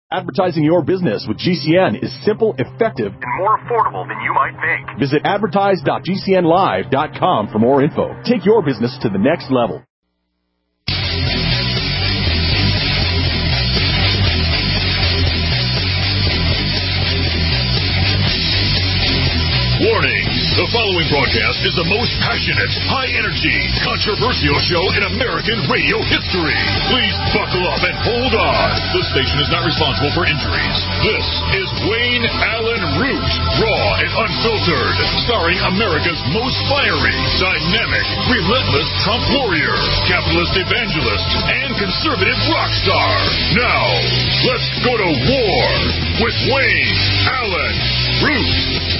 Advertising your business with GCN is simple, effective, and more affordable than you might think. Visit advertise.gcnlive.com for more info. Take your business to the next level. Warning! The following broadcast is the most passionate, high-energy, controversial show in American radio history. Please buckle up and hold on. The station is not responsible for injuries. This is Wayne Allen Root, raw and unfiltered, starring America's most fiery, dynamic, relentless Trump warrior, capitalist evangelist, and conservative rock star. Now, let's go to war with Wayne Allen Root.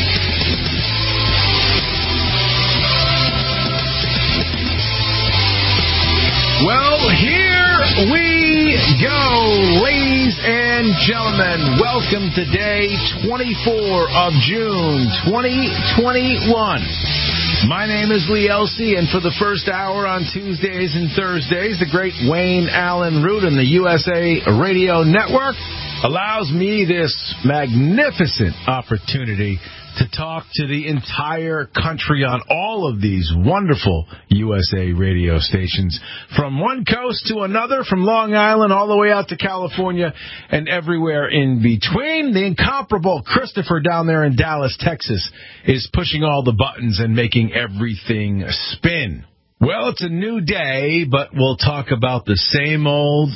Well, here we go, ladies and gentlemen. Welcome to day 24 of June 2021. My name is Lee Elsey, and for the first hour on Tuesdays and Thursdays, the great Wayne Allen Root and the USA Radio Network allows me this magnificent opportunity to talk to the entire country on all of these wonderful USA radio stations, from one coast to another, from Long Island all the way out to California and everywhere in between. The incomparable Christopher down there in Dallas, Texas, is pushing all the buttons and making everything spin. Well, it's a new day, but we'll talk about the same old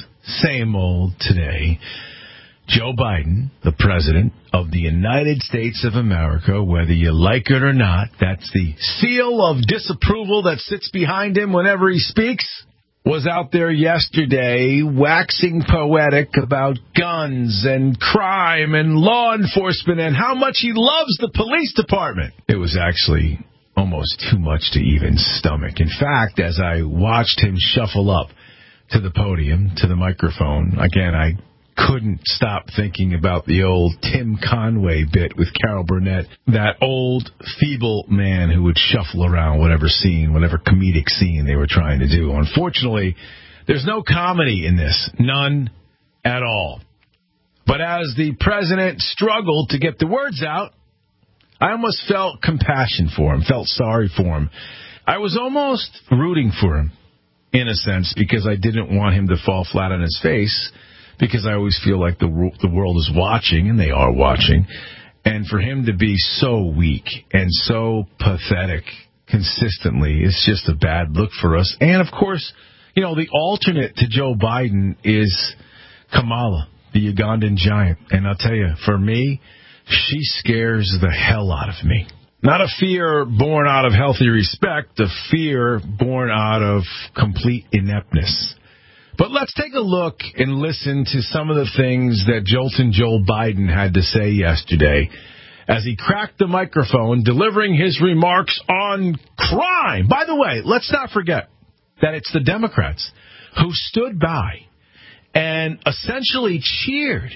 today. Joe Biden, the President of the United States of America, whether you like it or not, that's the seal of disapproval that sits behind him whenever he speaks, was out there yesterday waxing poetic about guns and crime and law enforcement and how much he loves the police department. It was actually almost too much to even stomach. In fact, as I watched him shuffle up to the podium, to the microphone, again, I couldn't stop thinking about the old Tim Conway bit with Carol Burnett, that old, feeble man who would shuffle around whatever scene, whatever comedic scene they were trying to do. Unfortunately, there's no comedy in this, none at all. But as the president struggled to get the words out, I almost felt compassion for him, felt sorry for him. I was almost rooting for him, in a sense, because I didn't want him to fall flat on his face, because I always feel like the world is watching, and they are watching, and for him to be so weak and so pathetic consistently, it's just a bad look for us. And, of course, you know, the alternate to Joe Biden is Kamala, the Ugandan giant. And I'll tell you, for me, she scares the hell out of me. Not a fear born out of healthy respect, a fear born out of complete ineptness. But let's take a look and listen to some of the things that Joltin' Joe Biden had to say yesterday as he cracked the microphone delivering his remarks on crime. By the way, let's not forget that it's the Democrats who stood by and essentially cheered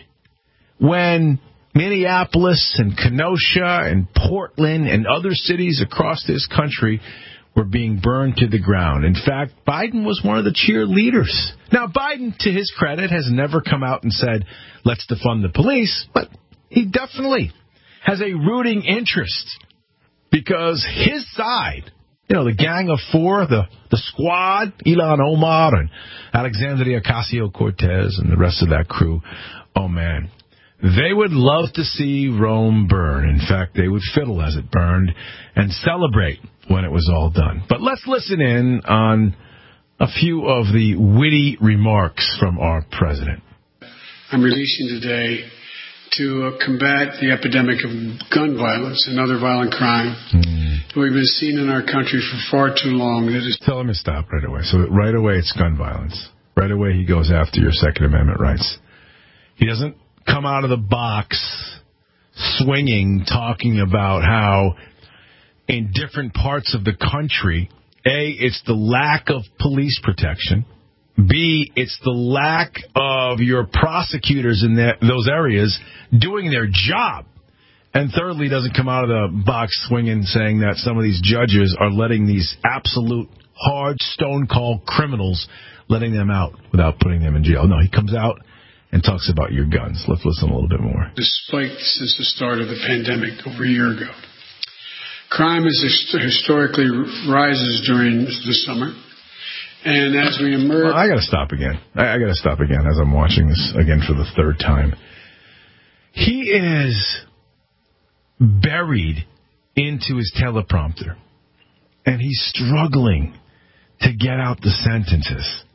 when Minneapolis and Kenosha and Portland and other cities across this country were being burned to the ground. In fact, Biden was one of the cheerleaders. Now, Biden, to his credit, has never come out and said, let's defund the police, but he definitely has a rooting interest because his side, you know, the Gang of Four, the squad, Ilhan Omar and Alexandria Ocasio-Cortez and the rest of that crew, oh, man, they would love to see Rome burn. In fact, they would fiddle as it burned and celebrate when it was all done. But let's listen in on a few of the witty remarks from our president. I'm releasing today to combat the epidemic of gun violence and other violent crime that we've been seeing in our country for far too long. Tell him to stop right away. So right away it's gun violence. Right away he goes after your Second Amendment rights. He doesn't come out of the box swinging, talking about how in different parts of the country, A, it's the lack of police protection. B, it's the lack of your prosecutors in those areas doing their job. And thirdly, doesn't come out of the box swinging saying that some of these judges are letting these absolute hard, stone-cold criminals, letting them out without putting them in jail. No, he comes out and talks about your guns. Let's listen a little bit more. The spike since the start of the pandemic over a year ago. Crime historically rises during the summer. And as we emerge... Well, I got to stop again. I got to stop again as I'm watching this again for the third time. He is buried into his teleprompter, and he's struggling to get out the sentences.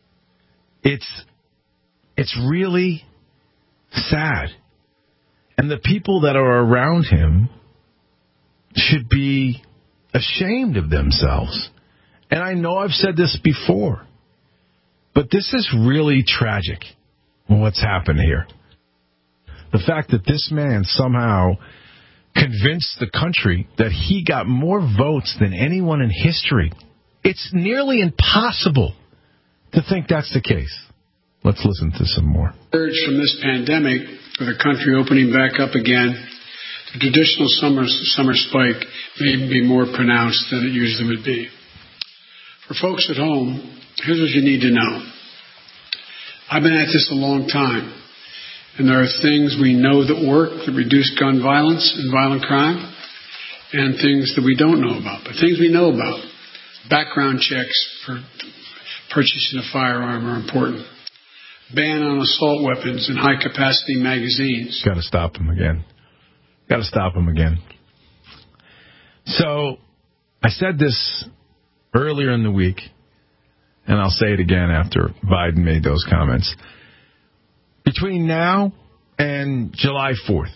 It's really sad. And the people that are around him should be ashamed of themselves. And I know I've said this before, but this is really tragic, what's happened here. The fact that this man somehow convinced the country that he got more votes than anyone in history. It's nearly impossible to think that's the case. Let's listen to some more. From this pandemic, with the country opening back up again, the traditional summer spike may even be more pronounced than it usually would be. For folks at home, here's what you need to know. I've been at this a long time, and there are things we know that work that reduce gun violence and violent crime, and things that we don't know about. But things we know about, background checks for purchasing a firearm are important. Ban on assault weapons and high-capacity magazines. Got to stop him again. So, I said this earlier in the week, and I'll say it again after Biden made those comments. Between now and July 4th,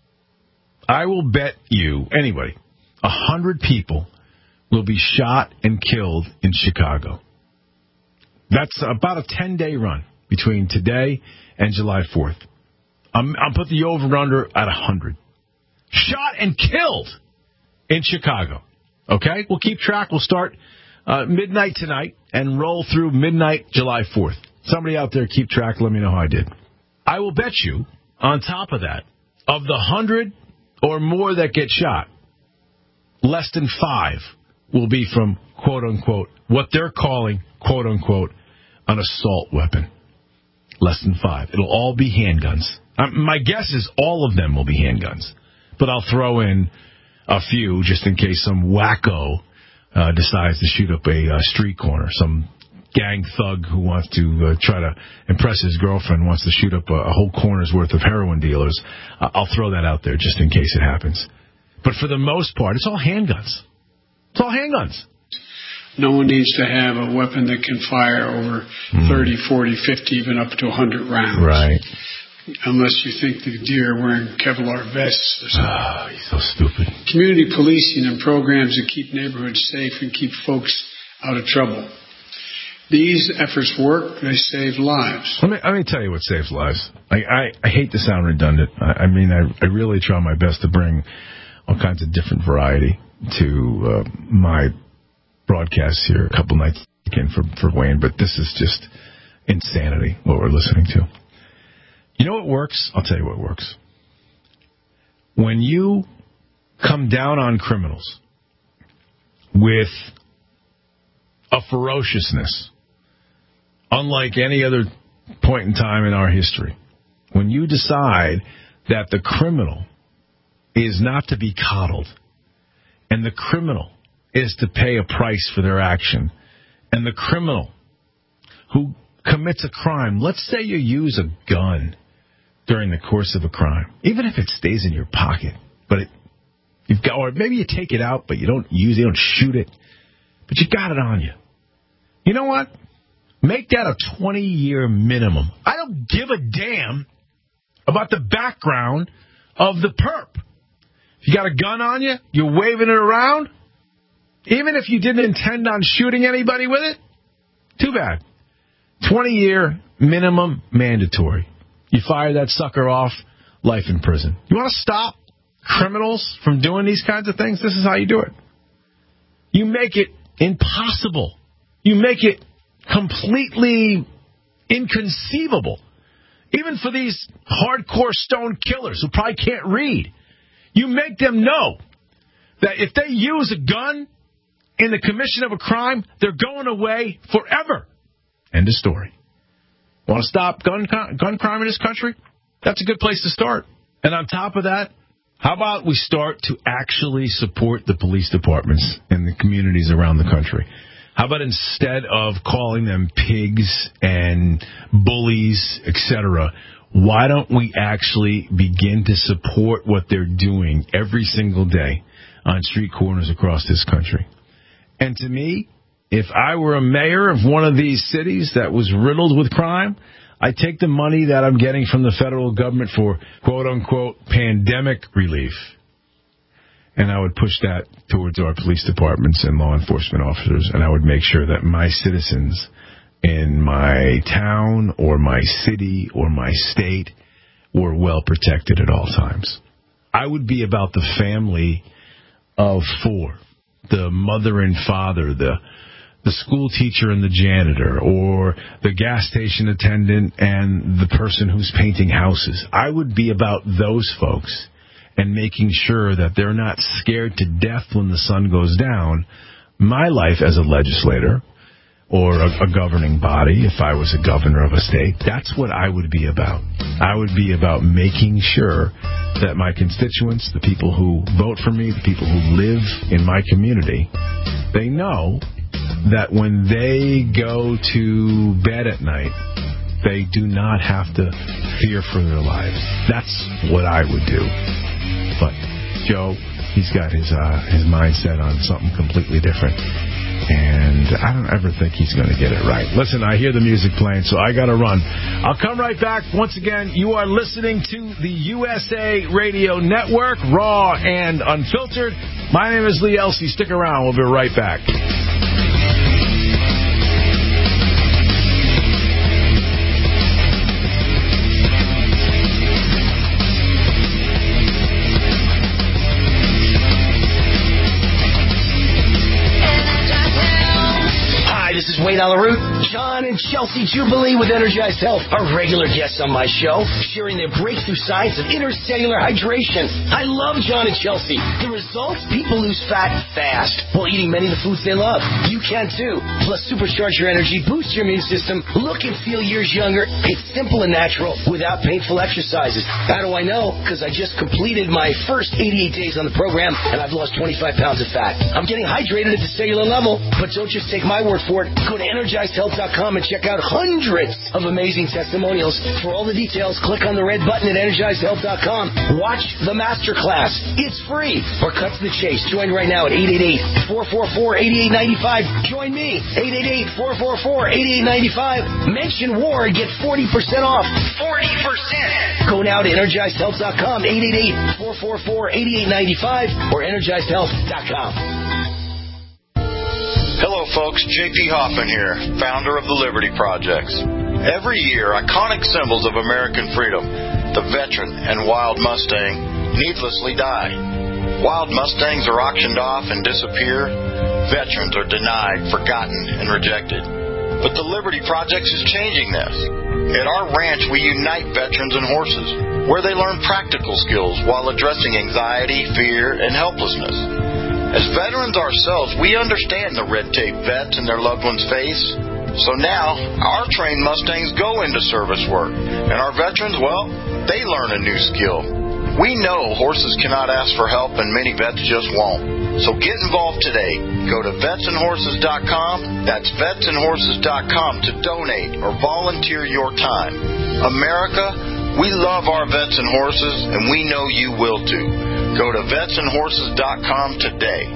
I will bet you, anybody, 100 people will be shot and killed in Chicago. That's about a 10-day run between today and July 4th. I'll put the over-under at 100. Shot and killed in Chicago. Okay? We'll keep track. We'll start midnight tonight and roll through midnight July 4th. Somebody out there keep track. Let me know how I did. I will bet you, on top of that, of the 100 or more that get shot, less than 5 will be from, quote-unquote, what they're calling, quote-unquote, an assault weapon. Less than 5. It'll all be handguns. My guess is all of them will be handguns. But I'll throw in a few just in case some wacko decides to shoot up a street corner. Some gang thug who wants to try to impress his girlfriend wants to shoot up a whole corner's worth of heroin dealers. I'll throw that out there just in case it happens. But for the most part, it's all handguns. It's all handguns. No one needs to have a weapon that can fire over 30, 40, 50, even up to 100 rounds. Right. Unless you think the deer are wearing Kevlar vests or something. He's so stupid. Community policing and programs that keep neighborhoods safe and keep folks out of trouble. These efforts work. They save lives. Let me tell you what saves lives. I hate to sound redundant. I really try my best to bring all kinds of different variety to my broadcasts here a couple nights again for Wayne, but this is just insanity what we're listening to. You know what works? I'll tell you what works. When you come down on criminals with a ferociousness unlike any other point in time in our history, when you decide that the criminal is not to be coddled and the criminal is to pay a price for their action, and the criminal who commits a crime, let's say you use a gun during the course of a crime, even if it stays in your pocket, but you've got, or maybe you take it out, but you don't use it, you don't shoot it, but you got it on you. You know what? Make that a 20-year minimum. I don't give a damn about the background of the perp. If you got a gun on you, you're waving it around, even if you didn't intend on shooting anybody with it, too bad. 20-year minimum mandatory. You fire that sucker off, life in prison. You want to stop criminals from doing these kinds of things? This is how you do it. You make it impossible. You make it completely inconceivable. Even for these hardcore stone killers who probably can't read. You make them know that if they use a gun in the commission of a crime, they're going away forever. End of story. Want to stop gun crime in this country? That's a good place to start. And on top of that, how about we start to actually support the police departments in the communities around the country? How about instead of calling them pigs and bullies, etc., why don't we actually begin to support what they're doing every single day on street corners across this country? And to me, if I were a mayor of one of these cities that was riddled with crime, I'd take the money that I'm getting from the federal government for quote-unquote pandemic relief, and I would push that towards our police departments and law enforcement officers, and I would make sure that my citizens in my town or my city or my state were well protected at all times. I would be about the family of four, the mother and father, the school teacher and the janitor, or the gas station attendant and the person who's painting houses. I would be about those folks and making sure that they're not scared to death when the sun goes down. My life as a legislator or a governing body, if I was a governor of a state, that's what I would be about. I would be about making sure that my constituents, the people who vote for me, the people who live in my community, they know that when they go to bed at night, they do not have to fear for their lives. That's what I would do. But Joe, he's got his mindset on something completely different. And I don't ever think he's going to get it right. Listen, I hear the music playing, so I got to run. I'll come right back. Once again, you are listening to the USA Radio Network, Raw and Unfiltered. My name is Lee Elsey. Stick around. We'll be right back. This is Wayne Alaroot. John and Chelsea Jubilee with Energized Health are regular guests on my show, sharing their breakthrough science of intercellular hydration. I love John and Chelsea. The results? People lose fat fast while eating many of the foods they love. You can too. Plus, supercharge your energy, boost your immune system, look and feel years younger. It's simple and natural without painful exercises. How do I know? Because I just completed my first 88 days on the program, and I've lost 25 pounds of fat. I'm getting hydrated at the cellular level, but don't just take my word for it. Go to EnergizedHealth.com and check out hundreds of amazing testimonials. For all the details, click on the red button at EnergizedHealth.com. Watch the masterclass. It's free. Or cut to the chase. Join right now at 888-444-8895. Join me, 888-444-8895. Mention war and get 40% off. 40%! Go now to EnergizedHealth.com, 888-444-8895 or EnergizedHealth.com. Hello folks, J.P. Hoffman here, founder of the Liberty Projects. Every year, iconic symbols of American freedom, the veteran and wild Mustang, needlessly die. Wild Mustangs are auctioned off and disappear. Veterans are denied, forgotten, and rejected. But the Liberty Projects is changing this. At our ranch, we unite veterans and horses, where they learn practical skills while addressing anxiety, fear, and helplessness. As veterans ourselves, we understand the red tape vets and their loved ones face. So now, our trained Mustangs go into service work. And our veterans, well, they learn a new skill. We know horses cannot ask for help, and many vets just won't. So get involved today. Go to vetsandhorses.com. That's vetsandhorses.com to donate or volunteer your time. America, we love our vets and horses, and we know you will too. Go to vetsandhorses.com today.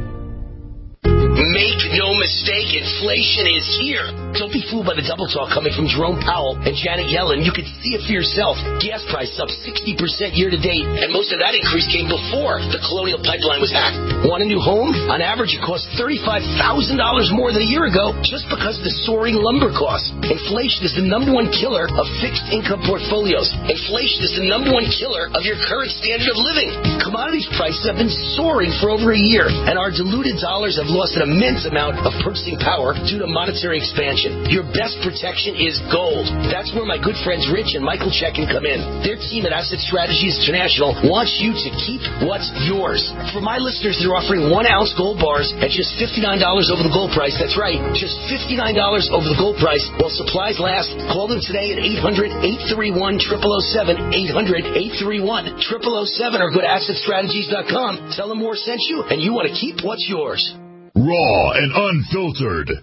Make no mistake, inflation is here. Don't be fooled by the double talk coming from Jerome Powell and Janet Yellen. You can see it for yourself. Gas prices up 60% year to date, and most of that increase came before the Colonial Pipeline was hacked. Want a new home? On average, it costs $35,000 more than a year ago just because of the soaring lumber costs. Inflation is the number one killer of fixed income portfolios. Inflation is the number one killer of your current standard of living. Commodities prices have been soaring for over a year, and our diluted dollars have lost an immense amount of purchasing power due to monetary expansion. protection. Your best protection is gold. That's where my good friends Rich and Michael Checkin come in. Their team at Asset Strategies International wants you to keep what's yours. For my listeners, they're offering 1-ounce gold bars at just $59 over the gold price. That's right, just $59 over the gold price while supplies last. Call them today at 800-831-0007, 800-831-0007, or go to AssetStrategies.com. Tell them Moore sent you, and you want to keep what's yours. Raw and unfiltered.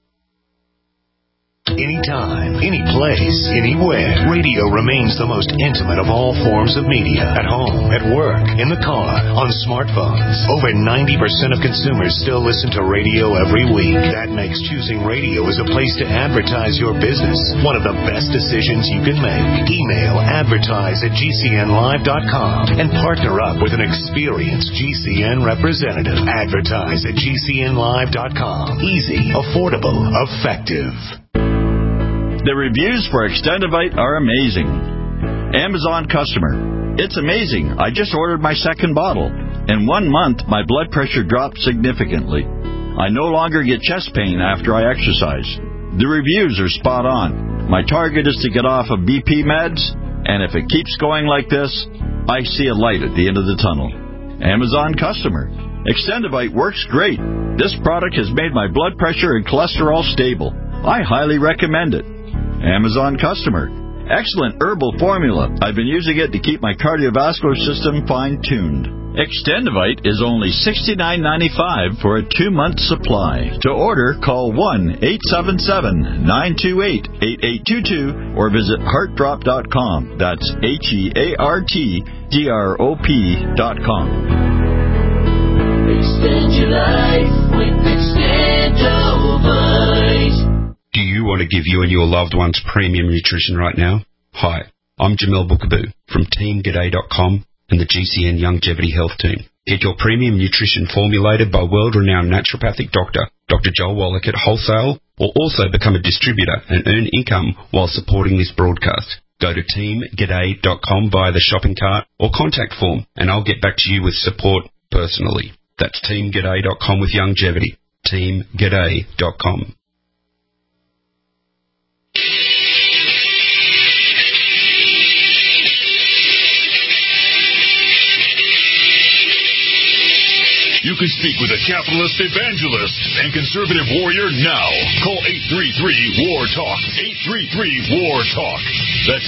Anytime, any place, anywhere. Radio remains the most intimate of all forms of media. At home, at work, in the car, on smartphones. Over 90% of consumers still listen to radio every week. That makes choosing radio as a place to advertise your business one of the best decisions you can make. Email advertise@gcnlive.com and partner up with an experienced GCN representative. Advertise at gcnlive.com. Easy, affordable, effective. The reviews for Extendivite are amazing. Amazon customer. It's amazing. I just ordered my second bottle. In 1 month, my blood pressure dropped significantly. I no longer get chest pain after I exercise. The reviews are spot on. My target is to get off of BP meds, and if it keeps going like this, I see a light at the end of the tunnel. Amazon customer. Extendivite works great. This product has made my blood pressure and cholesterol stable. I highly recommend it. Amazon customer. Excellent herbal formula. I've been using it to keep my cardiovascular system fine-tuned. Extendivite is only $69.95 for a 2-month supply. To order, call 1-877-928-8822 or visit heartdrop.com. That's HEARTDROP.com. Extend your life with Extendivite. Do you want to give you and your loved ones premium nutrition right now? Hi, I'm Jamel Bookaboo from TeamGaday.com and the GCN Longevity Health Team. Get your premium nutrition formulated by world-renowned naturopathic doctor, Dr. Joel Wallach at wholesale, or also become a distributor and earn income while supporting this broadcast. Go to TeamGaday.com via the shopping cart or contact form, and I'll get back to you with support personally. That's TeamGaday.com with longevity. TeamGaday.com. You can speak with a capitalist evangelist and conservative warrior now. Call 833-WAR-TALK. 833-WAR-TALK. That's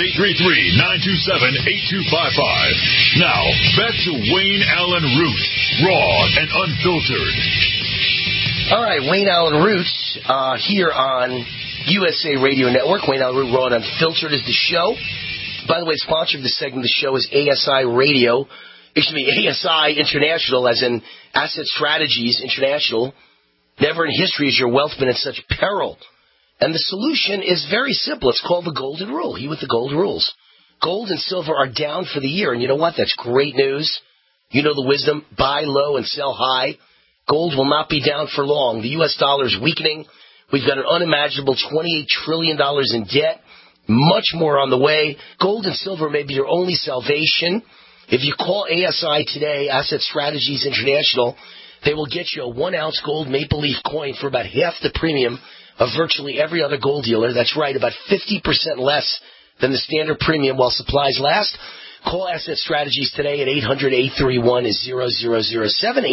833-927-8255. Now, back to Wayne Allen Root, raw and unfiltered. All right, Wayne Allen Root here on USA Radio Network. Wayne Allen Root, raw and unfiltered is the show. By the way, sponsor of this segment of the show is ASI Radio. ASI International, as in Asset Strategies International. Never in history has your wealth been in such peril. And the solution is very simple. It's called the Golden Rule. He with the Gold Rules. Gold and silver are down for the year. And you know what? That's great news. You know the wisdom. Buy low and sell high. Gold will not be down for long. The U.S. dollar is weakening. We've got an unimaginable $28 trillion in debt. Much more on the way. Gold and silver may be your only salvation. If you call ASI today, Asset Strategies International, they will get you a 1-ounce gold maple leaf coin for about half the premium of virtually every other gold dealer. That's right, about 50% less than the standard premium while supplies last. Call Asset Strategies today at 800-831-0007,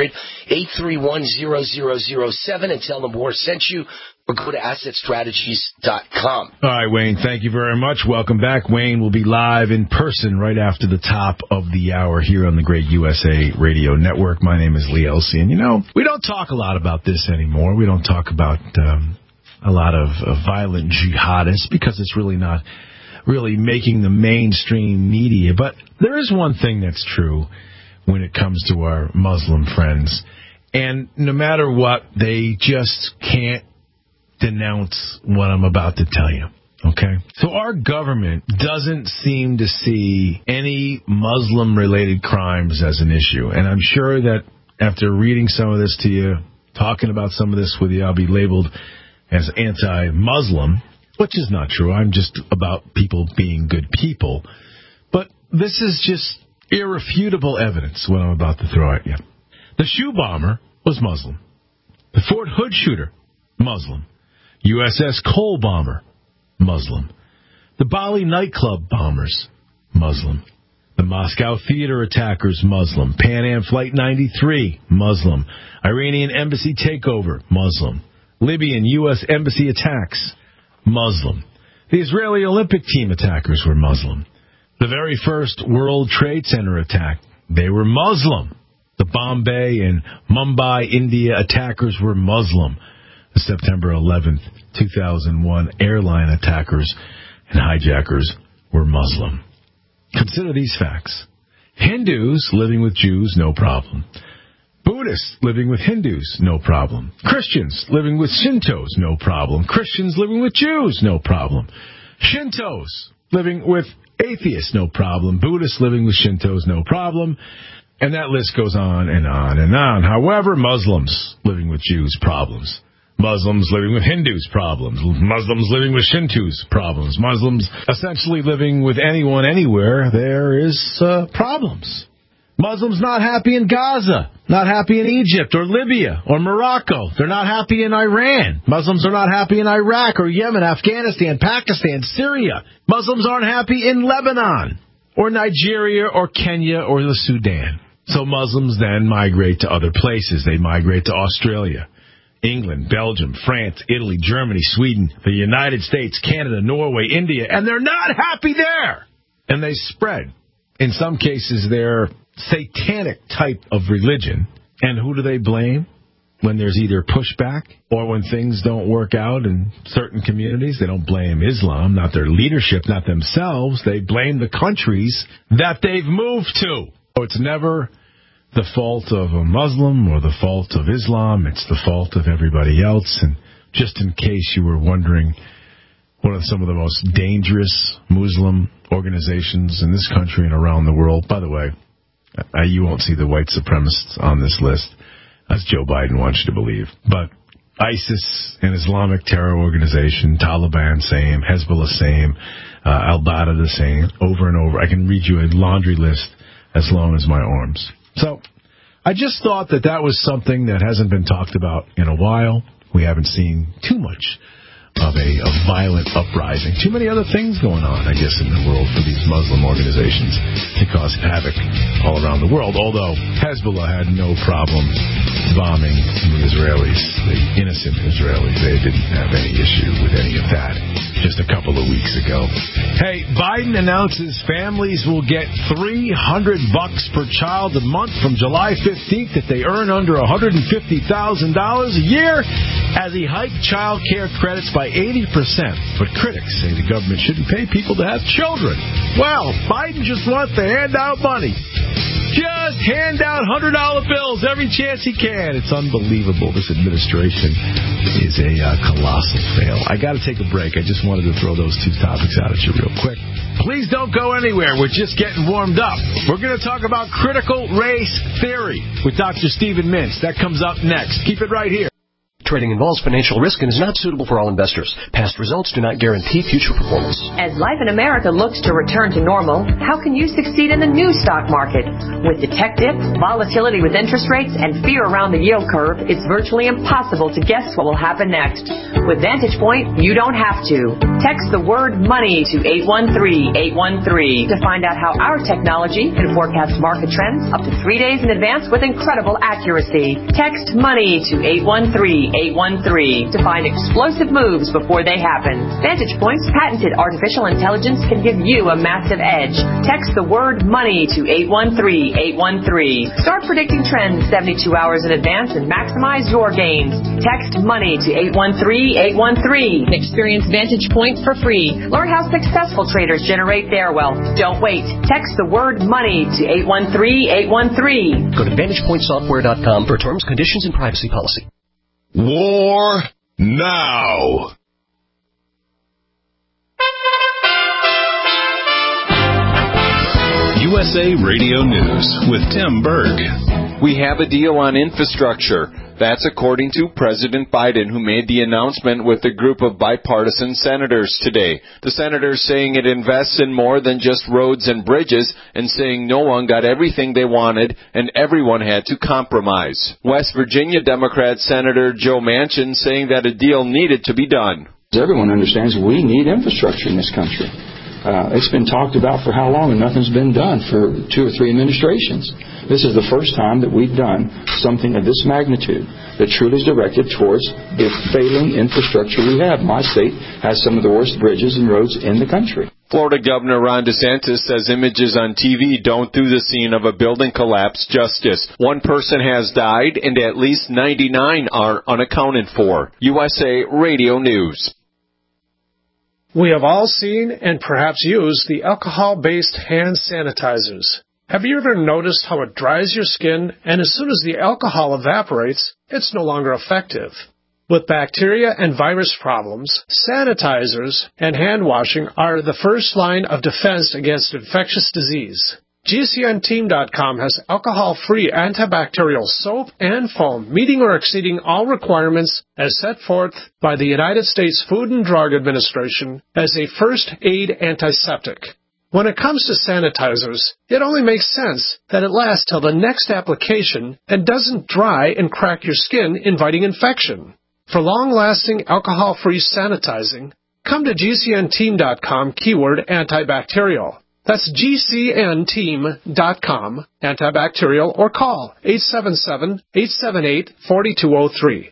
800-831-0007, and tell them Moore sent you, or go to AssetStrategies.com. All right, Wayne, thank you very much. Welcome back. Wayne will be live in person right after the top of the hour here on the great USA Radio Network. My name is Lee Elsie, and, we don't talk a lot about this anymore. We don't talk about a lot of violent jihadists because it's really not really making the mainstream media. But there is one thing that's true when it comes to our Muslim friends. And no matter what, they just can't denounce what I'm about to tell you. Okay? So our government doesn't seem to see any Muslim-related crimes as an issue. And I'm sure that after reading some of this to you, talking about some of this with you, I'll be labeled as anti-Muslim, which is not true. I'm just about people being good people. But this is just irrefutable evidence, what I'm about to throw at you. The shoe bomber was Muslim. The Fort Hood shooter, Muslim. USS Cole bomber, Muslim. The Bali nightclub bombers, Muslim. The Moscow theater attackers, Muslim. Pan Am Flight 93, Muslim. Iranian embassy takeover, Muslim. Libyan U.S. embassy attacks, Muslim. The Israeli Olympic team attackers were Muslim. The very first World Trade Center attack, they were Muslim. The Bombay and Mumbai, India attackers were Muslim. The September 11th, 2001 airline attackers and hijackers were Muslim. Consider these facts. Hindus living with Jews, no problem. Buddhists living with Hindus, no problem. Christians living with Shintos, no problem. Christians living with Jews, no problem. Shintos living with atheists, no problem. Buddhists living with Shintos, no problem. And that list goes on and on and on. However, Muslims living with Jews, problems. Muslims living with Hindus, problems. Muslims living with Shintos, problems. Muslims essentially living with anyone, anywhere, there is problems. Muslims not happy in Gaza, not happy in Egypt or Libya or Morocco. They're not happy in Iran. Muslims are not happy in Iraq or Yemen, Afghanistan, Pakistan, Syria. Muslims aren't happy in Lebanon or Nigeria or Kenya or the Sudan. So Muslims then migrate to other places. They migrate to Australia, England, Belgium, France, Italy, Germany, Sweden, the United States, Canada, Norway, India, and they're not happy there. And they spread. In some cases, they're satanic type of religion. And who do they blame when there's either pushback or when things don't work out in certain communities? They don't blame Islam, not their leadership, not themselves. They blame the countries that they've moved to. So it's never the fault of a Muslim or the fault of Islam. It's the fault of everybody else. And just in case you were wondering, one of some of the most dangerous Muslim organizations in this country and around the world. By the way, you won't see the white supremacists on this list, as Joe Biden wants you to believe. But ISIS, an Islamic terror organization, Taliban, same, Hezbollah, same, Al-Qaeda, the same, over and over. I can read you a laundry list as long as my arms. So I just thought that was something that hasn't been talked about in a while. We haven't seen too much of a violent uprising. Too many other things going on, I guess, in the world for these Muslim organizations to cause havoc all around the world, although Hezbollah had no problem bombing the Israelis, the innocent Israelis. They didn't have any issue with any of that just a couple of weeks ago. Hey, Biden announces families will get $300 per child a month from July 15th if they earn under $150,000 a year as he hiked child care credits by 80%. But critics say the government shouldn't pay people to have children. Well, Biden just wants to hand out money. Just hand out $100 bills every chance he can. It's unbelievable. This administration is a colossal fail. I got to take a break. I just wanted to throw those two topics out at you real quick. Please don't go anywhere. We're just getting warmed up. We're going to talk about critical race theory with Dr. Stephen Mintz. That comes up next. Keep it right here. Trading involves financial risk and is not suitable for all investors. Past results do not guarantee future performance. As life in America looks to return to normal, how can you succeed in the new stock market? With the tech dip, volatility with interest rates, and fear around the yield curve, it's virtually impossible to guess what will happen next. With Vantage Point, you don't have to. Text the word money to 813-813 to find out how our technology can forecast market trends up to 3 days in advance with incredible accuracy. Text money to 813-813 to find explosive moves before they happen. Vantage Point's patented artificial intelligence can give you a massive edge. Text the word money to 813-813. Start predicting trends 72 hours in advance and maximize your gains. Text money to 813-813 and experience Vantage Point for free. Learn how successful traders generate their wealth. Don't wait. Text the word money to 813-813. Go to VantagePointSoftware.com for terms, conditions, and privacy policy. War now. USA Radio News with Tim Berg. We have a deal on infrastructure. That's according to President Biden, who made the announcement with a group of bipartisan senators today. The senators saying it invests in more than just roads and bridges, and saying no one got everything they wanted and everyone had to compromise. West Virginia Democrat Senator Joe Manchin saying that a deal needed to be done. Everyone understands we need infrastructure in this country. It's been talked about for how long, and nothing's been done for 2 or 3 administrations. This is the first time that we've done something of this magnitude that truly is directed towards the failing infrastructure we have. My state has some of the worst bridges and roads in the country. Florida Governor Ron DeSantis says images on TV don't do the scene of a building collapse justice. 1 person has died and at least 99 are unaccounted for. USA Radio News. We have all seen and perhaps used the alcohol-based hand sanitizers. Have you ever noticed how it dries your skin, and as soon as the alcohol evaporates, it's no longer effective? With bacteria and virus problems, sanitizers and hand washing are the first line of defense against infectious disease. GCNteam.com has alcohol-free antibacterial soap and foam meeting or exceeding all requirements as set forth by the United States Food and Drug Administration as a first aid antiseptic. When it comes to sanitizers, it only makes sense that it lasts till the next application and doesn't dry and crack your skin, inviting infection. For long-lasting alcohol-free sanitizing, come to GCNteam.com keyword antibacterial. That's GCNteam.com, antibacterial, or call 877-878-4203.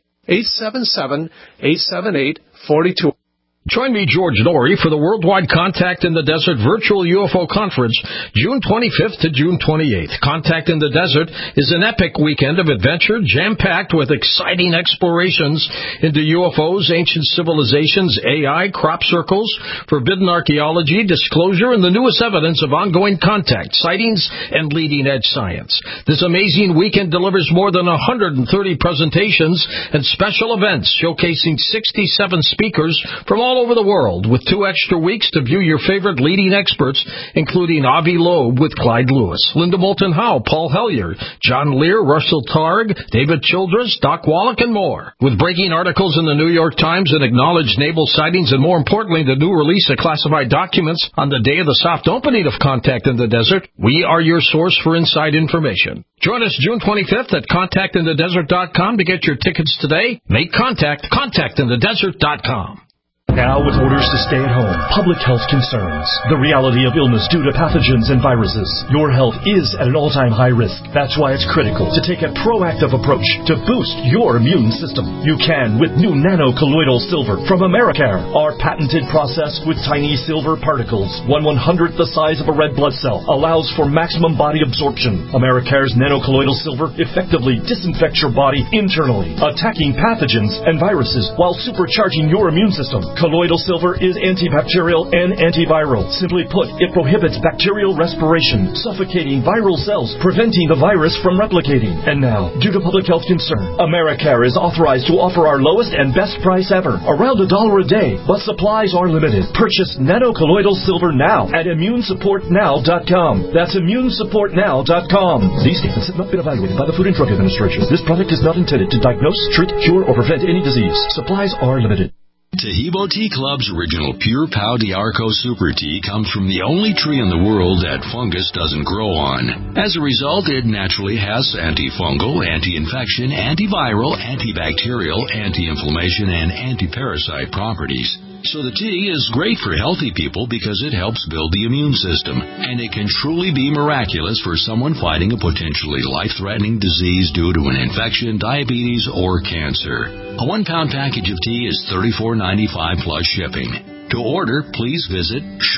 877-878-4203. Join me, George Norrie, for the Worldwide Contact in the Desert Virtual UFO Conference, June 25th to June 28th. Contact in the Desert is an epic weekend of adventure, jam-packed with exciting explorations into UFOs, ancient civilizations, AI, crop circles, forbidden archaeology, disclosure, and the newest evidence of ongoing contact, sightings, and leading-edge science. This amazing weekend delivers more than 130 presentations and special events showcasing 67 speakers from all over the world, with 2 extra weeks to view your favorite leading experts, including Avi Loeb with Clyde Lewis, Linda Moulton Howe, Paul Hellyer, John Lear, Russell Targ, David Childress, Doc Wallach, and more. With breaking articles in the New York Times and acknowledged naval sightings, and more importantly, the new release of classified documents on the day of the soft opening of Contact in the Desert, we are your source for inside information. Join us June 25th at contactinthedesert.com to get your tickets today. Make contact, contactinthedesert.com. Now, with orders to stay at home, public health concerns, the reality of illness due to pathogens and viruses, your health is at an all-time high risk. That's why it's critical to take a proactive approach to boost your immune system. You can with new nano-colloidal silver from Americare. Our patented process with tiny silver particles, 1/100th the size of a red blood cell, allows for maximum body absorption. Americare's nano-colloidal silver effectively disinfects your body internally, attacking pathogens and viruses while supercharging your immune system. Colloidal silver is antibacterial and antiviral. Simply put, it prohibits bacterial respiration, suffocating viral cells, preventing the virus from replicating. And now, due to public health concern, Americare is authorized to offer our lowest and best price ever, around $1 a day, but supplies are limited. Purchase nano-colloidal silver now at immunesupportnow.com. That's immunesupportnow.com. These statements have not been evaluated by the Food and Drug Administration. This product is not intended to diagnose, treat, cure, or prevent any disease. Supplies are limited. Taheebo Tea Club's original Pure Pau D'Arco Super Tea comes from the only tree in the world that fungus doesn't grow on. As a result, it naturally has antifungal, anti-infection, antiviral, antibacterial, anti-inflammation, and anti-parasite properties. So the tea is great for healthy people because it helps build the immune system, and it can truly be miraculous for someone fighting a potentially life-threatening disease due to an infection, diabetes, or cancer. A 1-pound package of tea is $34.95 plus shipping. To order, please visit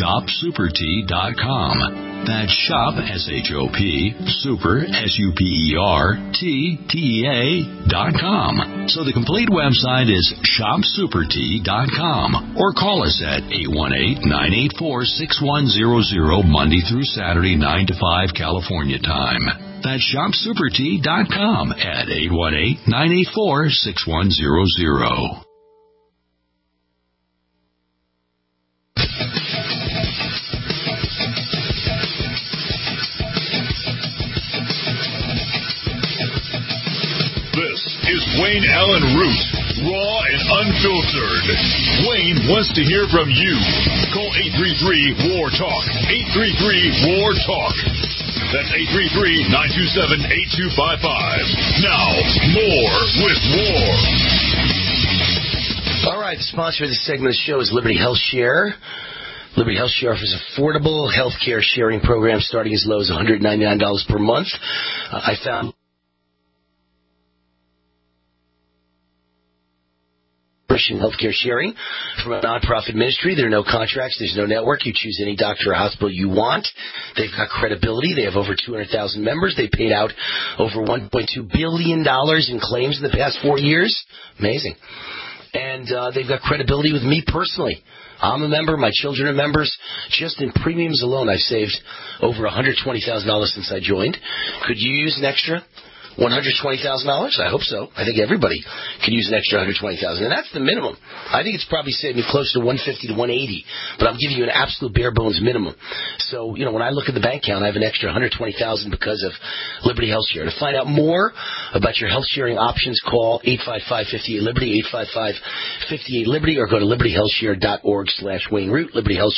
shopsupertea.com. That's shop, S-H-O-P, super, SUPERTEA.com. So the complete website is shopsupertea.com, or call us at 818-984-6100 Monday through Saturday, 9 to 5 California time. That's shopsupertea.com at 818-984-6100. This is Wayne Allen Root, raw and unfiltered. Wayne wants to hear from you. Call 833-WAR-TALK. 833-WAR-TALK. That's 833-927-8255. Now, more with War. All right, the sponsor of this segment of the show is Liberty Health Share. Liberty Health Share offers affordable health care sharing programs starting as low as $199 per month. I found Christian healthcare sharing from a nonprofit ministry. There are no contracts. There's no network. You choose any doctor or hospital you want. They've got credibility. They have over 200,000 members. They paid out over $1.2 billion in claims in the past 4 years. Amazing. And they've got credibility with me personally. I'm a member. My children are members. Just in premiums alone, I've saved over $120,000 since I joined. Could you use an extra $120,000? I hope so. I think everybody could use an extra $120,000, and that's the minimum. I think it's probably saved me close to $150 to $180, but I'm giving you an absolute bare bones minimum. So, when I look at the bank account, I have an extra $120,000 because of Liberty Health Share. To find out more about your health sharing options, call 855-58-LIBERTY, 855-58-LIBERTY, or go to libertyhealthshare.org/Wayne Root,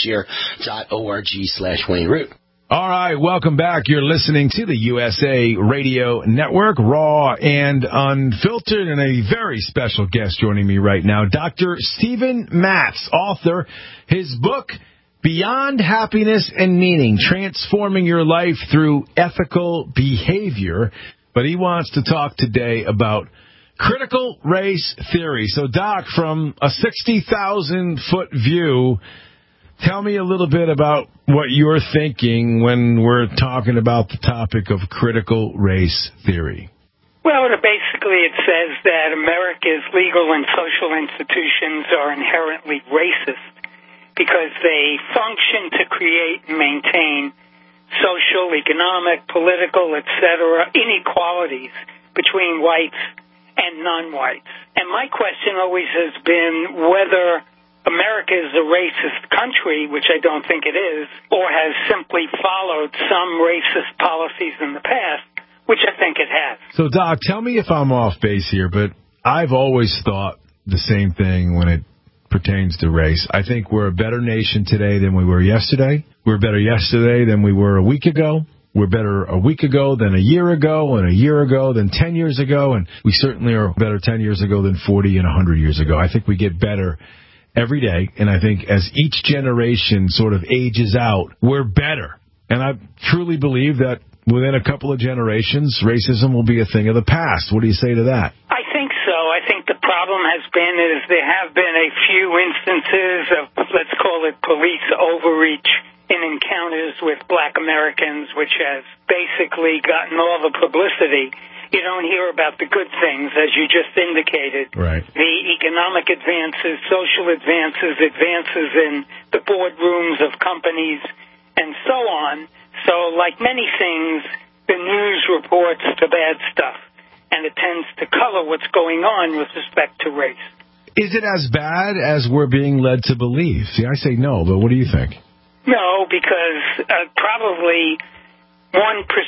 libertyhealthshare.org/Wayne Root. All right, welcome back. You're listening to the USA Radio Network, raw and unfiltered, and a very special guest joining me right now, Dr. Stephen Matz, author. His book, Beyond Happiness and Meaning, Transforming Your Life Through Ethical Behavior. But he wants to talk today about critical race theory. So, Doc, from a 60,000-foot view, tell me a little bit about what you're thinking when we're talking about the topic of critical race theory. Well, basically it says that America's legal and social institutions are inherently racist because they function to create and maintain social, economic, political, etc., inequalities between whites and non-whites. And my question always has been whether America is a racist country, which I don't think it is, or has simply followed some racist policies in the past, which I think it has. So, Doc, tell me if I'm off base here, but I've always thought the same thing when it pertains to race. I think we're a better nation today than we were yesterday. We're better yesterday than we were a week ago. We're better a week ago than a year ago, and a year ago than 10 years ago, and we certainly are better 10 years ago than 40 and 100 years ago. I think we get better every day, and I think as each generation sort of ages out, we're better. And I truly believe that within a couple of generations, racism will be a thing of the past. What do you say to that? I think so. I think the problem has been is there have been a few instances of, let's call it, police overreach in encounters with black Americans, which has basically gotten all the publicity. You don't hear about the good things, as you just indicated. Right. The economic advances, social advances, advances in the boardrooms of companies, and so on. So, like many things, the news reports the bad stuff, and it tends to color what's going on with respect to race. Is it as bad as we're being led to believe? See, I say no, but what do you think? No, because probably 1%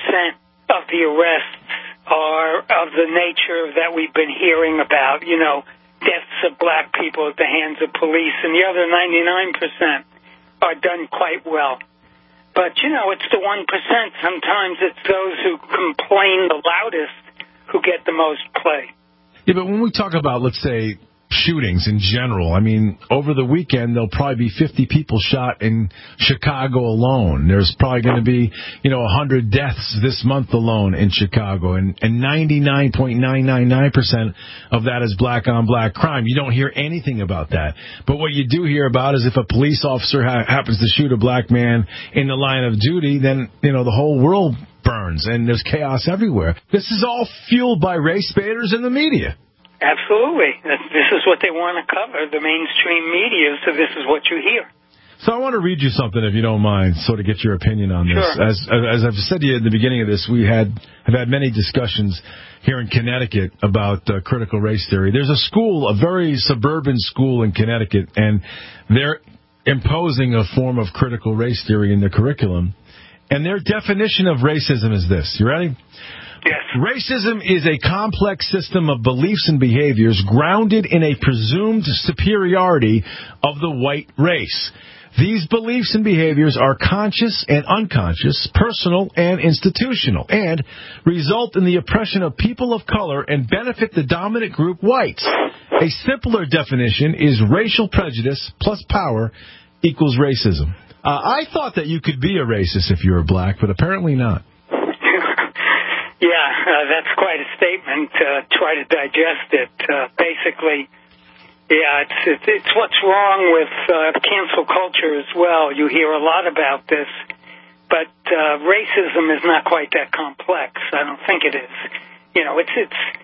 of the arrests are of the nature that we've been hearing about, deaths of black people at the hands of police, and the other 99% are done quite well. But, it's the 1%. Sometimes it's those who complain the loudest who get the most play. Yeah, but when we talk about, let's say, shootings in general, I mean, over the weekend, there'll probably be 50 people shot in Chicago alone. There's probably going to be, 100 deaths this month alone in Chicago, and 99.999% of that is black-on-black crime. You don't hear anything about that. But what you do hear about is if a police officer happens to shoot a black man in the line of duty, then, the whole world burns, and there's chaos everywhere. This is all fueled by race baiters in the media. Absolutely. This is what they want to cover, the mainstream media, so this is what you hear. So I want to read you something, if you don't mind, sort of get your opinion on this. Sure. As I've said to you at the beginning of this, have had many discussions here in Connecticut about critical race theory. There's a school, a very suburban school in Connecticut, and they're imposing a form of critical race theory in the curriculum. And their definition of racism is this. You ready? Yes. Racism is a complex system of beliefs and behaviors grounded in a presumed superiority of the white race. These beliefs and behaviors are conscious and unconscious, personal and institutional, and result in the oppression of people of color and benefit the dominant group, whites. A simpler definition is racial prejudice plus power equals racism. I thought that you could be a racist if you were black, but apparently not. That's quite a statement. Try to digest it. Basically, it's what's wrong with cancel culture as well. You hear a lot about this, but racism is not quite that complex. I don't think it is. You know, it's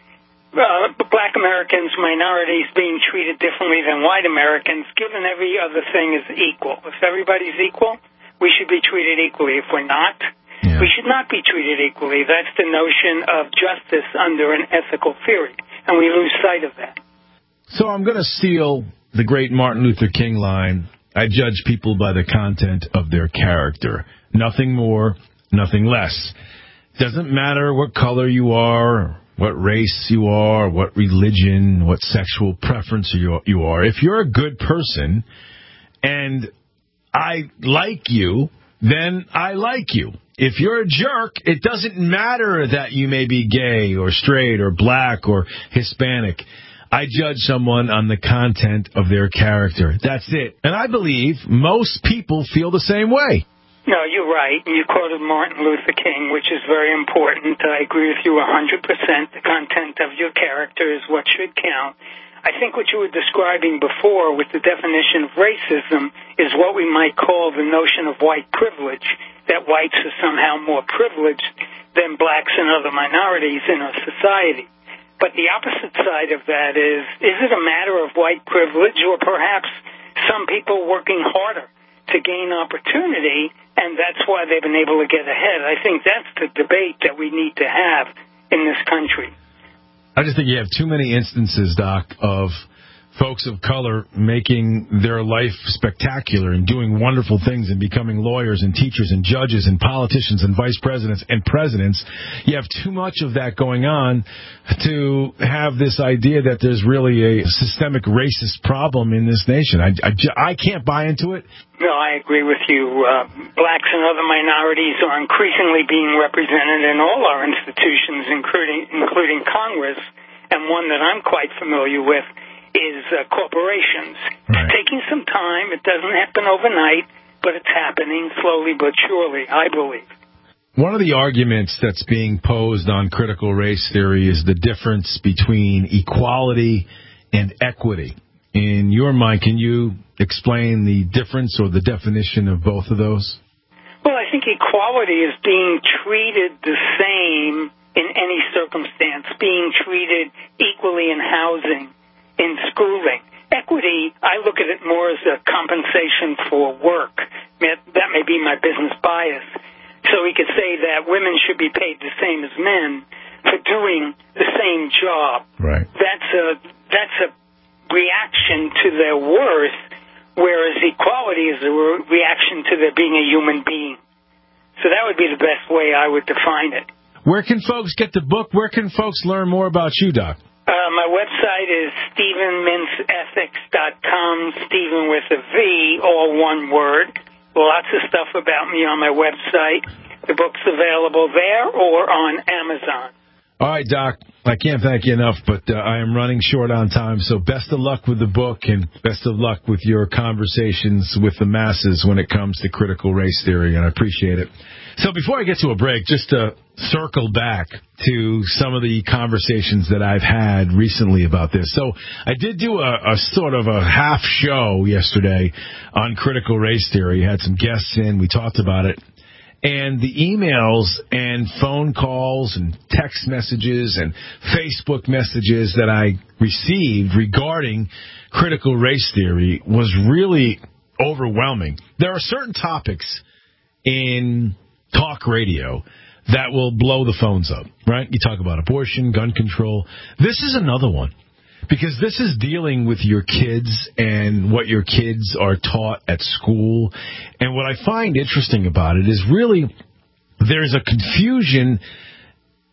black Americans, minorities being treated differently than white Americans, given every other thing is equal. If everybody's equal, we should be treated equally. If we're not, we should not be treated equally. That's the notion of justice under an ethical theory, and we lose sight of that. So I'm going to steal the great Martin Luther King line, I judge people by the content of their character. Nothing more, nothing less. Doesn't matter what color you are, what race you are, what religion, what sexual preference you are. If you're a good person and I like you, then I like you. If you're a jerk, it doesn't matter that you may be gay or straight or black or Hispanic. I judge someone on the content of their character. That's it. And I believe most people feel the same way. No, you're right. You quoted Martin Luther King, which is very important. I agree with you 100%. The content of your character is what should count. I think what you were describing before with the definition of racism is what we might call the notion of white privilege, that whites are somehow more privileged than blacks and other minorities in our society. But the opposite side of that is it a matter of white privilege or perhaps some people working harder to gain opportunity, and that's why they've been able to get ahead? I think that's the debate that we need to have in this country. I just think you have too many instances, Doc, of folks of color making their life spectacular and doing wonderful things and becoming lawyers and teachers and judges and politicians and vice presidents and presidents. You have too much of that going on to have this idea that there's really a systemic racist problem in this nation. I can't buy into it. No, I agree with you. Blacks and other minorities are increasingly being represented in all our institutions, including Congress, and one that I'm quite familiar with is corporations. Right. It's taking some time. It doesn't happen overnight, but it's happening slowly but surely, I believe. One of the arguments that's being posed on critical race theory is the difference between equality and equity. In your mind, can you explain the difference or the definition of both of those? Well, I think equality is being treated the same in any circumstance, being treated equally in housing, in schooling. Equity, I look at it more as a compensation for work. That may be my business bias. So we could say that women should be paid the same as men for doing the same job. Right. That's a reaction to their worth, whereas equality is a reaction to their being a human being. So that would be the best way I would define it. Where can folks get the book? Where can folks learn more about you, Doc? My website is StephenMintzEthics.com, Stephen with a V, all one word. Lots of stuff about me on my website. The book's available there or on Amazon. All right, Doc, I can't thank you enough, but I am running short on time, so best of luck with the book and best of luck with your conversations with the masses when it comes to critical race theory, and I appreciate it. So before I get to a break, just to circle back to some of the conversations that I've had recently about this. So I did do a sort of a half show yesterday on critical race theory. Had some guests in. We talked about it. And the emails and phone calls and text messages and Facebook messages that I received regarding critical race theory was really overwhelming. There are certain topics in talk radio that will blow the phones up, right? You talk about abortion, gun control. This is another one, because this is dealing with your kids and what your kids are taught at school. And what I find interesting about it is really there's a confusion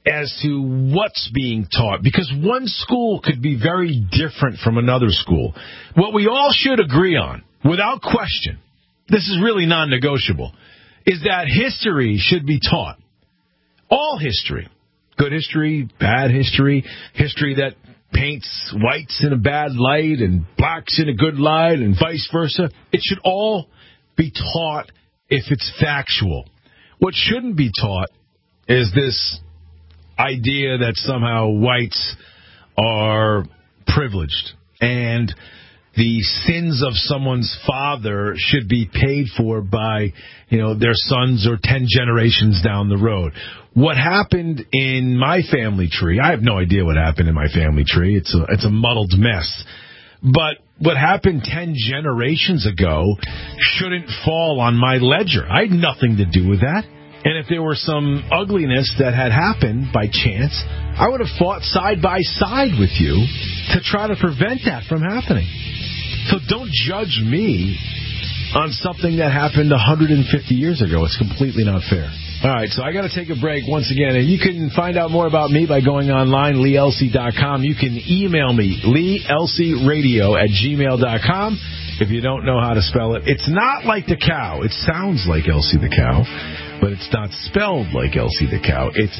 as to what's being taught, because one school could be very different from another school. What we all should agree on, without question, this is really non-negotiable, is that history should be taught. All history. Good history, bad history, history that paints whites in a bad light and blacks in a good light and vice versa. It should all be taught if it's factual. What shouldn't be taught is this idea that somehow whites are privileged and the sins of someone's father should be paid for by, their sons or 10 generations down the road. What happened in my family tree, I have no idea what happened in my family tree. It's a muddled mess. But what happened 10 generations ago shouldn't fall on my ledger. I had nothing to do with that. And if there were some ugliness that had happened by chance, I would have fought side by side with you to try to prevent that from happening. So don't judge me on something that happened 150 years ago. It's completely not fair. All right, so I got to take a break once again. And you can find out more about me by going online, LeeElsie.com. You can email me, LeeElsieRadio@gmail.com. If you don't know how to spell it, it's not like the cow. It sounds like Elsie the cow, but it's not spelled like Elsie the cow. It's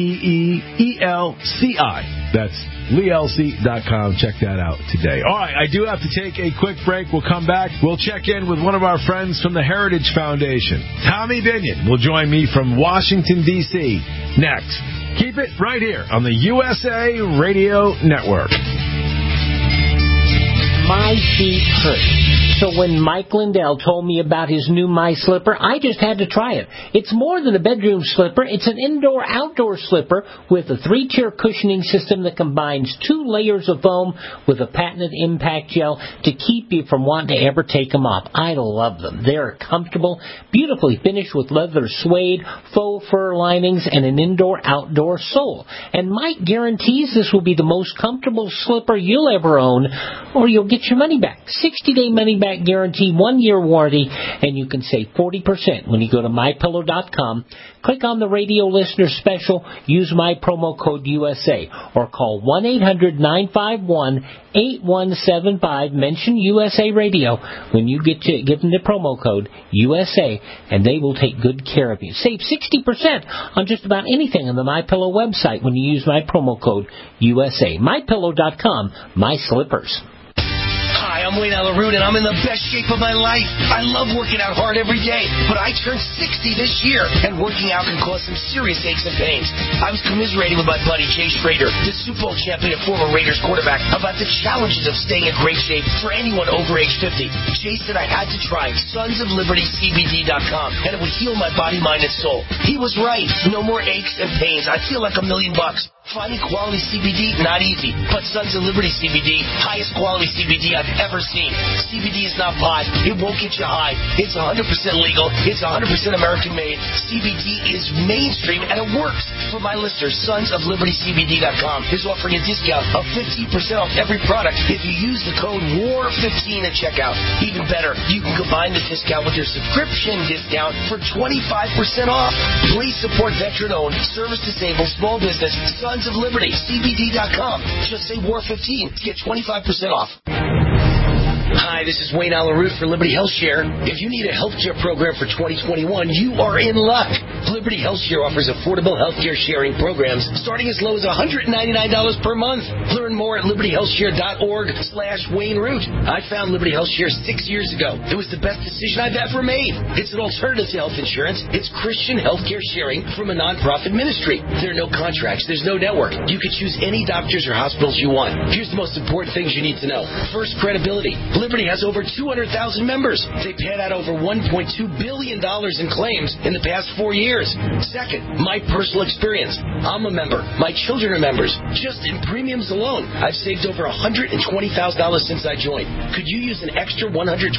LeeElci. That's LeeElsie.com. Check that out today. All right, I do have to take a quick break. We'll come back. We'll check in with one of our friends from the Heritage Foundation. Tommy Binion will join me from Washington, D.C. next. Keep it right here on the USA Radio Network. My feet hurt. So when Mike Lindell told me about his new My Slipper, I just had to try it. It's more than a bedroom slipper. It's an indoor-outdoor slipper with a 3-tier cushioning system that combines 2 layers of foam with a patented impact gel to keep you from wanting to ever take them off. I love them. They're comfortable, beautifully finished with leather suede, faux fur linings, and an indoor-outdoor sole. And Mike guarantees this will be the most comfortable slipper you'll ever own, or you'll get your money back. 60-day money-back guarantee, 1-year warranty, and you can save 40% when you go to MyPillow.com. Click on the radio listener special, use my promo code USA, or call 1-800-951-8175, mention USA Radio when you give them the promo code USA, and they will take good care of you. Save 60% on just about anything on the MyPillow website when you use my promo code USA. MyPillow.com, my slippers. Hi, I'm Wayne Alaroot, and I'm in the best shape of my life. I love working out hard every day, but I turned 60 this year, and working out can cause some serious aches and pains. I was commiserating with my buddy Jay Schrader, the Super Bowl champion and former Raiders quarterback, about the challenges of staying in great shape for anyone over age 50. Jay said I had to try SonsOfLibertyCBD.com, and it would heal my body, mind, and soul. He was right. No more aches and pains. I feel like $1 million. Finding quality CBD, not easy, but Sons of Liberty CBD, highest quality CBD I've ever seen. CBD is not pot. It won't get you high. It's 100% legal. It's 100% American made. CBD is mainstream, and it works. For my listeners, SonsOfLibertyCBD.com is offering a discount of 15% off every product if you use the code WAR15 at checkout. Even better, you can combine the discount with your subscription discount for 25% off. Please support veteran-owned, service-disabled, small business, Sons of Liberty, CBD.com. Just say WAR15 to get 25% off. Hi, this is Wayne Alaroot for Liberty HealthShare. If you need a healthcare program for 2021, you are in luck. Liberty HealthShare offers affordable healthcare sharing programs starting as low as $199 per month. Learn more at libertyhealthshare.org/WayneRoot. I found Liberty HealthShare 6 years ago. It was the best decision I've ever made. It's an alternative to health insurance. It's Christian healthcare sharing from a nonprofit ministry. There are no contracts. There's no network. You can choose any doctors or hospitals you want. Here's the most important things you need to know. First, credibility. Liberty has over 200,000 members. They paid out over $1.2 billion in claims in the past 4 years. Second, my personal experience. I'm a member. My children are members. Just in premiums alone, I've saved over $120,000 since I joined. Could you use an extra $120,000?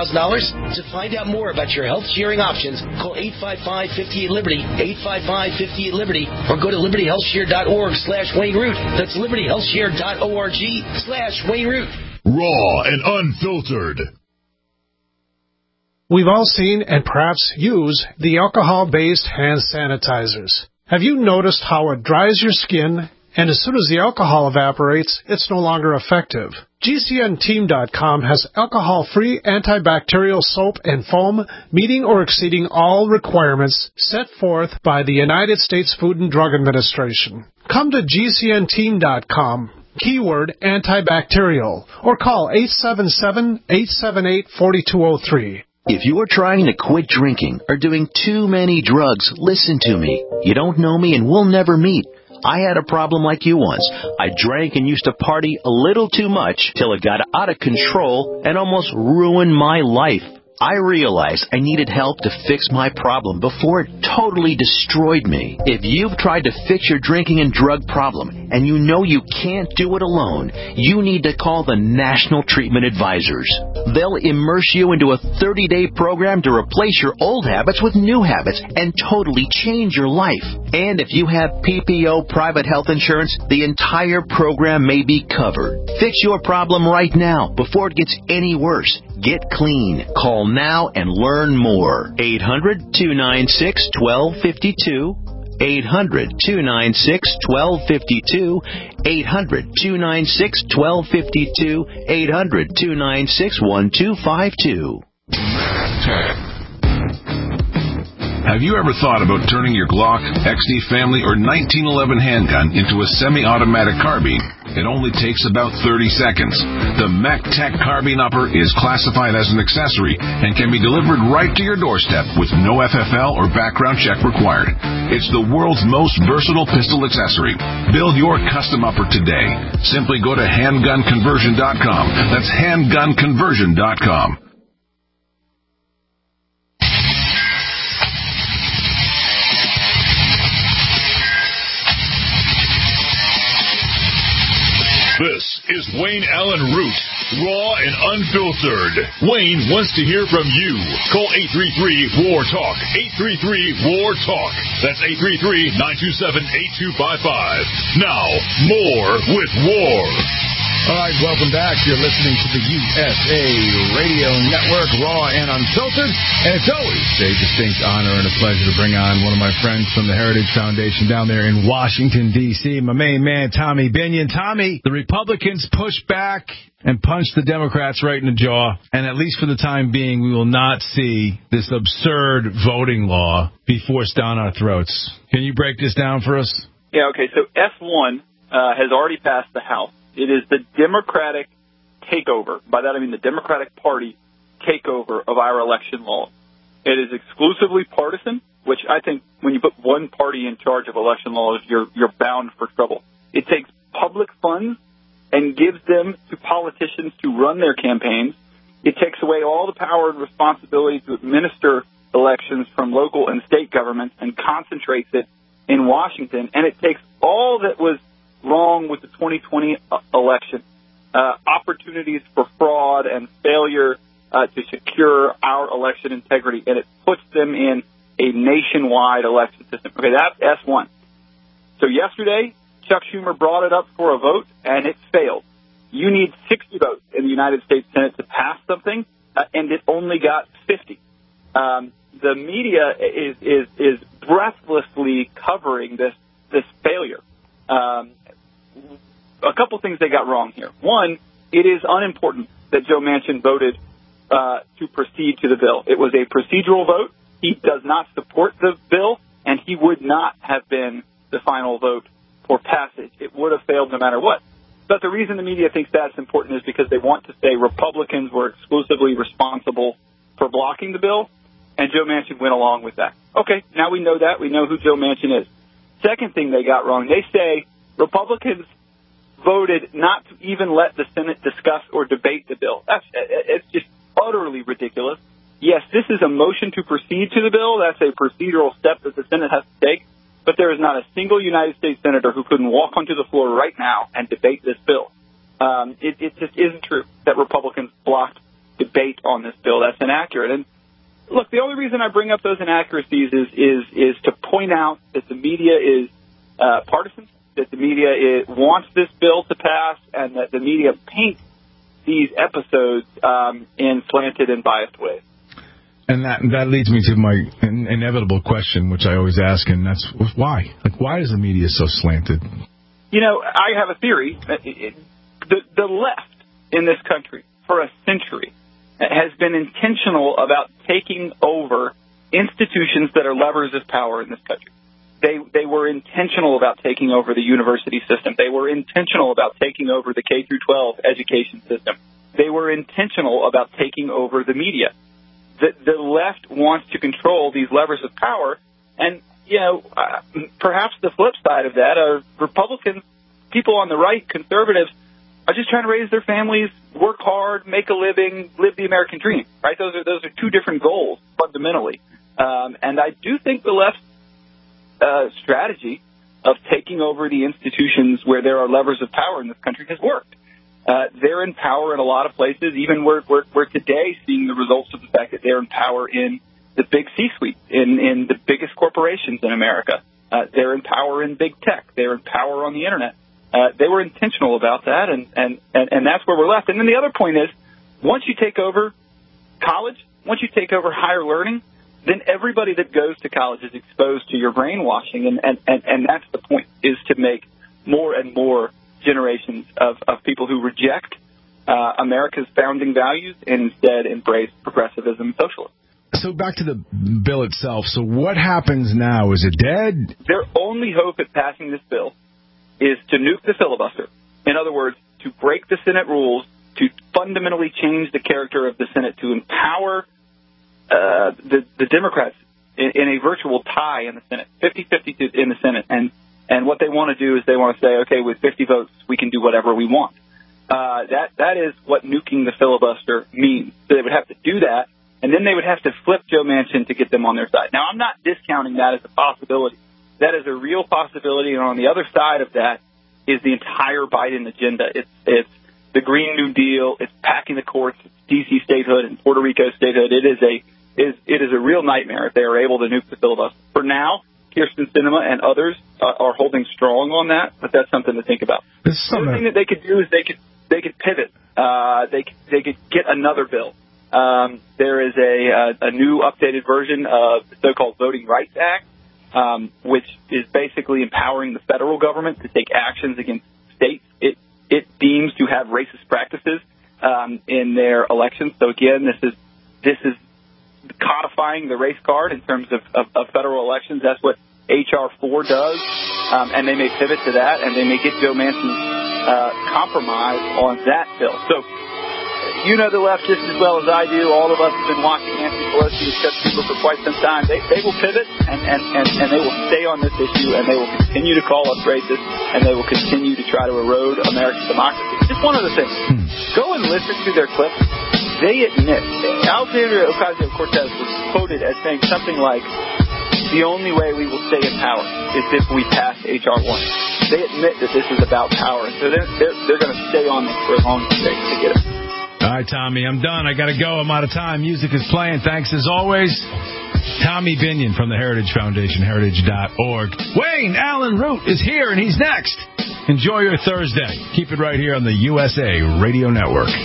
To find out more about your health sharing options, call 855-58-LIBERTY, 855-58-LIBERTY, or go to libertyhealthshare.org/WayneRoot. That's libertyhealthshare.org/WayneRoot. Raw and unfiltered. We've all seen and perhaps used the alcohol-based hand sanitizers. Have you noticed how it dries your skin, and as soon as the alcohol evaporates, it's no longer effective? GCNteam.com has alcohol-free antibacterial soap and foam meeting or exceeding all requirements set forth by the United States Food and Drug Administration. Come to GCNteam.com, keyword antibacterial, or call 877-878-4203. If you are trying to quit drinking or doing too many drugs, listen to me. You don't know me and we'll never meet. I had a problem like you once. I drank and used to party a little too much till it got out of control and almost ruined my life. I realized I needed help to fix my problem before it totally destroyed me. If you've tried to fix your drinking and drug problem and you know you can't do it alone, you need to call the National Treatment Advisors. They'll immerse you into a 30-day program to replace your old habits with new habits and totally change your life. And if you have PPO private health insurance, the entire program may be covered. Fix your problem right now before it gets any worse. Get clean. Call now and learn more. 800-296-1252. 800-296-1252. 800-296-1252. 800-296-1252. Have you ever thought about turning your Glock, XD Family, or 1911 handgun into a semi-automatic carbine? It only takes about 30 seconds. The MacTech Carbine Upper is classified as an accessory and can be delivered right to your doorstep with no FFL or background check required. It's the world's most versatile pistol accessory. Build your custom upper today. Simply go to handgunconversion.com. That's handgunconversion.com. This is Wayne Allen Root, raw and unfiltered. Wayne wants to hear from you. Call 833-WAR-TALK. 833-WAR-TALK. That's 833-927-8255. Now, more with War. All right, welcome back. You're listening to the USA Radio Network, raw and unfiltered. And it's always a distinct honor and a pleasure to bring on one of my friends from the Heritage Foundation down there in Washington, D.C., my main man, Tommy Binion. Tommy, the Republicans pushed back and punched the Democrats right in the jaw. And at least for the time being, we will not see this absurd voting law be forced down our throats. Can you break this down for us? Yeah, okay. So S1 has already passed the House. It is the Democratic takeover. By that I mean the Democratic Party takeover of our election law. It is exclusively partisan, which I think when you put one party in charge of election laws, you're bound for trouble. It takes public funds and gives them to politicians to run their campaigns. It takes away all the power and responsibility to administer elections from local and state governments and concentrates it in Washington. And it takes all that was wrong with the 2020 election, opportunities for fraud and failure to secure our election integrity, and it puts them in a nationwide election system. Okay, that's S1. So yesterday, Chuck Schumer brought it up for a vote, and it failed. You need 60 votes in the United States Senate to pass something, and it only got 50. The media is breathlessly covering this failure. A couple things they got wrong here. One, it is unimportant that Joe Manchin voted to proceed to the bill. It was a procedural vote. He does not support the bill, and he would not have been the final vote for passage. It would have failed no matter what. But the reason the media thinks that's important is because they want to say Republicans were exclusively responsible for blocking the bill, and Joe Manchin went along with that. Okay, now we know that. We know who Joe Manchin is. Second thing they got wrong, they say Republicans voted not to even let the Senate discuss or debate the bill. It's just utterly ridiculous. Yes, this is a motion to proceed to the bill. That's a procedural step that the Senate has to take. But there is not a single United States senator who couldn't walk onto the floor right now and debate this bill. It just isn't true that Republicans blocked debate on this bill. That's inaccurate. And look, the only reason I bring up those inaccuracies is to point out that the media is partisan, that the media wants this bill to pass, and that the media paints these episodes in slanted and biased ways. And that leads me to my inevitable question, which I always ask, and that's why? Like, why is the media so slanted? You know, I have a theory. The left in this country for a century has been intentional about taking over institutions that are levers of power in this country. They were intentional about taking over the university system. They were intentional about taking over the K through 12 education system. They were intentional about taking over the media. The left wants to control these levers of power, and perhaps the flip side of that are Republicans, people on the right, conservatives, are just trying to raise their families, work hard, make a living, live the American dream. Right? Those are two different goals fundamentally, and I do think the left's strategy of taking over the institutions where there are levers of power in this country has worked. They're in power in a lot of places. Even we're today seeing the results of the fact that they're in power in the big C-suite, in the biggest corporations in America. They're in power in big tech. They're in power on the internet. They were intentional about that, and that's where we're left. And then the other point is, once you take over college, once you take over higher learning, then everybody that goes to college is exposed to your brainwashing, and that's the point, is to make more and more generations of people who reject America's founding values and instead embrace progressivism and socialism. So back to the bill itself. So what happens now? Is it dead? Their only hope at passing this bill is to nuke the filibuster. In other words, to break the Senate rules, to fundamentally change the character of the Senate, to empower the Democrats in a virtual tie in the Senate, 50-50 in the Senate. And what they want to do is they want to say, okay, with 50 votes, we can do whatever we want. That is what nuking the filibuster means. So they would have to do that, and then they would have to flip Joe Manchin to get them on their side. Now, I'm not discounting that as a possibility. That is a real possibility, and on the other side of that is the entire Biden agenda. It's the Green New Deal. It's packing the courts. It's D.C. statehood and Puerto Rico statehood. It is a real nightmare if they are able to nuke the filibuster. For now, Kirsten Sinema and others are holding strong on that, but that's something to think about. The other thing that they could do is they could pivot. They could get another bill. There is a new updated version of the so-called Voting Rights Act, which is basically empowering the federal government to take actions against states it deems to have racist practices in their elections. So again, this is codifying the race card in terms of federal elections. That's what H.R. 4 does, and they may pivot to that, and they may get Joe Manchin's compromise on that bill. So you know the left just as well as I do. All of us have been watching Nancy Pelosi and Chuck Schumer for quite some time. They will pivot, and they will stay on this issue, and they will continue to call us racist, and they will continue to try to erode American democracy. Just one other thing. Go and listen to their clips. They admit, Alexandria Ocasio-Cortez was quoted as saying something like, the only way we will stay in power is if we pass H.R. 1. They admit that this is about power, and so they're going to stay on this for as long as it takes to get it. All right, Tommy, I'm done. I got to go. I'm out of time. Music is playing. Thanks as always. Tommy Binion from the Heritage Foundation, heritage.org. Wayne Allen Root is here, and he's next. Enjoy your Thursday. Keep it right here on the USA Radio Network.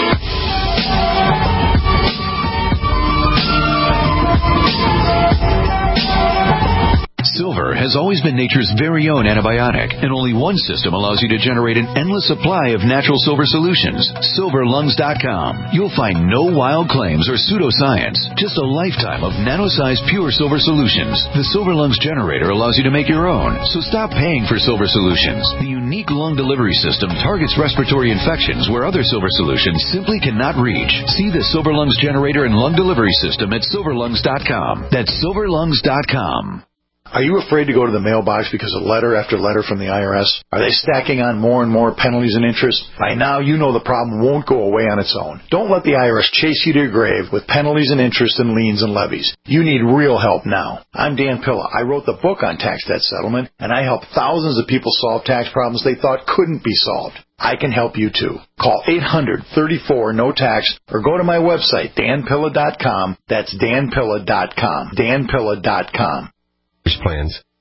Silver has always been nature's very own antibiotic, and only one system allows you to generate an endless supply of natural silver solutions. SilverLungs.com. You'll find no wild claims or pseudoscience, just a lifetime of nano-sized pure silver solutions. The Silver Lungs generator allows you to make your own, so stop paying for silver solutions. The unique lung delivery system targets respiratory infections where other silver solutions simply cannot reach. See the Silver Lungs generator and lung delivery system at SilverLungs.com. That's SilverLungs.com. Are you afraid to go to the mailbox because of letter after letter from the IRS? Are they stacking on more and more penalties and interest? By now, you know the problem won't go away on its own. Don't let the IRS chase you to your grave with penalties and interest and liens and levies. You need real help now. I'm Dan Pilla. I wrote the book on tax debt settlement, and I help thousands of people solve tax problems they thought couldn't be solved. I can help you too. Call 800-34-NO-TAX or go to my website, danpilla.com. That's danpilla.com. danpilla.com. Plans